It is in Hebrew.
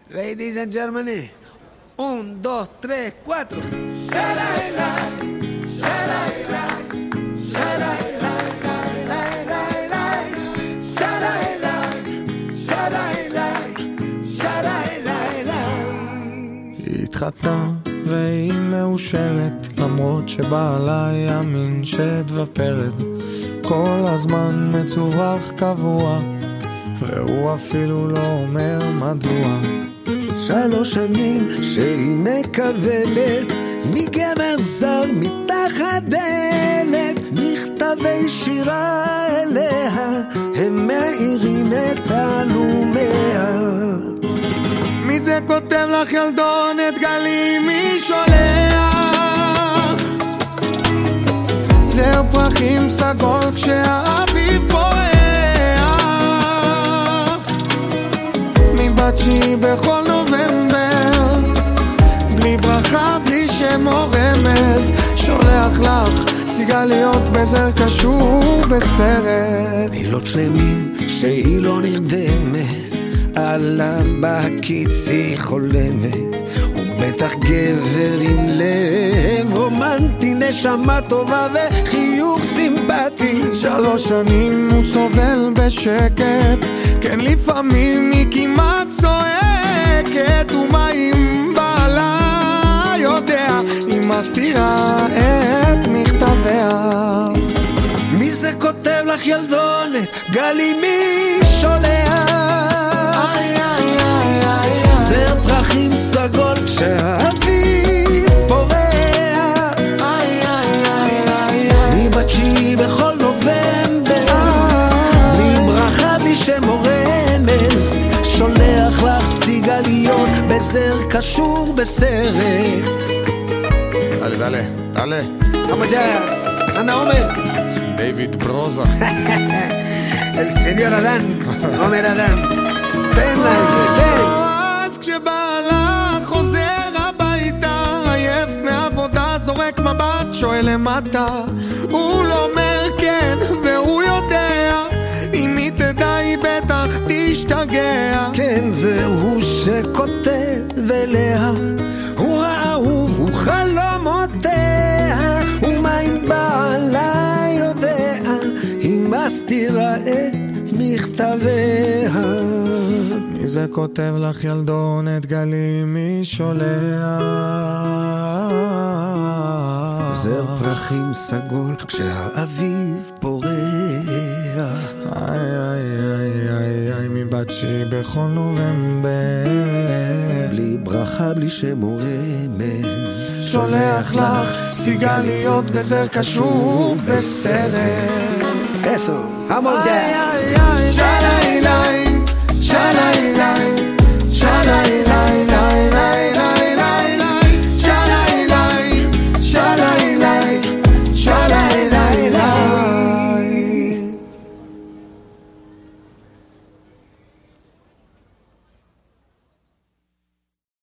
Ladies and gentlemen, 1, 2, 3, 4. התחתנה והיא מאושרת, למרות שבעלה יאמין שדבפרד כל הזמן מצורך קבוע, והוא אפילו לא אומר מדוע. 3 שנים שהיא מקבלת מגבר זר מתחת דלת, מכתבי שירה אליה הם מאירים את עלומיה. מי זה כותב לך ילדונת גלי, מי שולח? זר פרחים סגול כשהאביב פורח, מבת שהיא בכל נובמבר, בלי ברכה בלי שם או רמז, שולח לך סיגליות בזר קשור בסרט. לילות שלמים שהיא לא נרדמת, עליו בקיץ היא חולמת, הוא בטח גבר עם לב רומנטי, נשמה טובה וחיוך סימפטי. 3 שנים הוא סובל בשקט, כן לפעמים היא כמעט צועקת, ומה אם בעלה יודע, היא מסתירה את מכתביה. מי זה כותב לך ילדונת גלי, מי שולח? זר פרחים סגול כשהאביב פורח, מבת שהיא בכל נובמבר, בלי ברכה בלי שם או רמז, שולח לך סיגליות בזר קשור בסרט. דלה חמג'ה, אנה עומר דיוויד ברוזה אל סניור אדן, עומר אדן, תן לה את זה, תן. אז כשבעלה חוזר הביתה עייף מעבודה, זורק מבט שואל למטה, הוא לא אומר כן והוא יודע, אם היא תדע היא בטח תשתגע. כן, זה הוא שכותב אליה, הוא האהוב, הוא חלומותיה, ומה אם בעלה יודע, היא מסתירה את מכתביה. מי זה כותב לך ילדונת גלי, מי שולח? זר פרחים סגול כשהאביב פורח, מבת שהיא בכל נובמבר, בלי ברכה בלי שם או רמז, שולח לך סיגליות בזר קשור בסרט. eso, vamos ya. שלילה